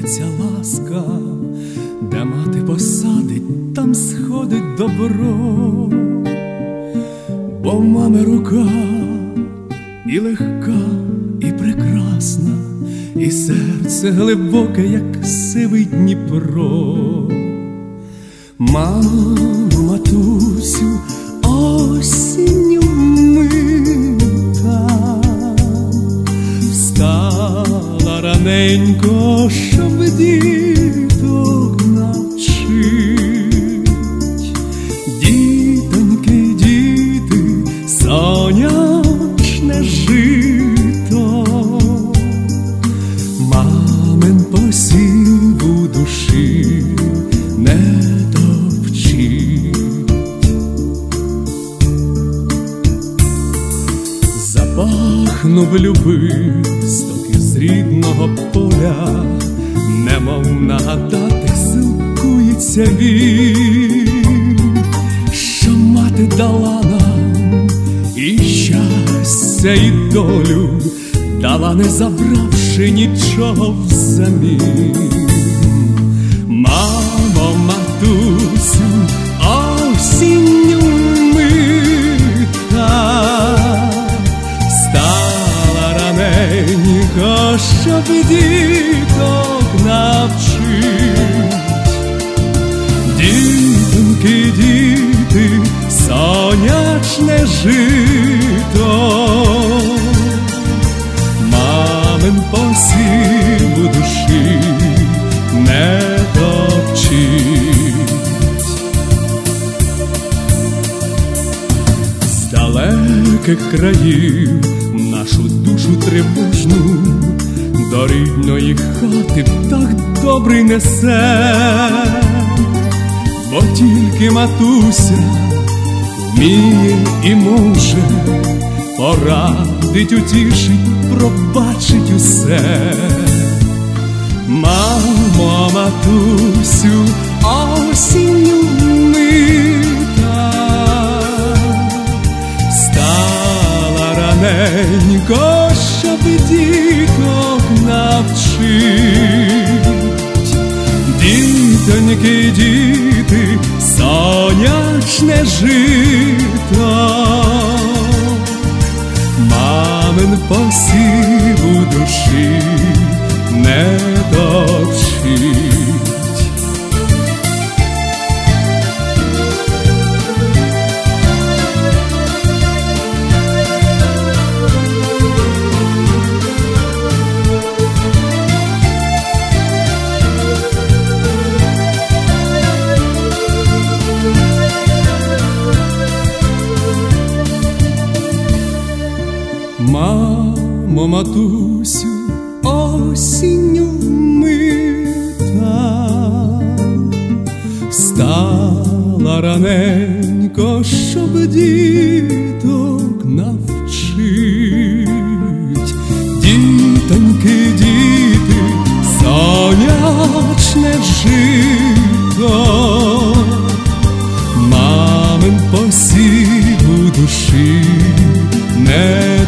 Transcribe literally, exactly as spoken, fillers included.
ця ласка, де мати посадить, там сходить добро. Бо в мами рука і легка, і прекрасна, і серце глибоке, як сивий Дніпро. Мамо, матусю, осінню мита, встала раненько, щоб діток навчить. Дітоньки, діти, сонячне жито, мамин посів у душі не топчіть. Запахнув любисток із рідного поля, немов нагадати силкується він, що мати дала нам і щастя, і долю, дала, не забравши нічого взамін. Мамо, матусю, осінню мита, встала раненько, щоб діток навчить. Дітоньки, діти, сонячне жито, мамин посів у душі не топчіть. З далеких країв нашу душу тривожну до рідної хати птах добрий несе, бо тільки матуся вміє і може порадить, утішить, пробачить усе. Мамо, матусю, осінню мита, встала раненько, щоб діток навчить. Дітоньки, діти, сонячне жито, мамин посів у душі не топчіть. Мамо, матусю, осінню мита, встала раненько, щоб діток навчить. Дітоньки, діти, сонячне жито, мамин посів у душі не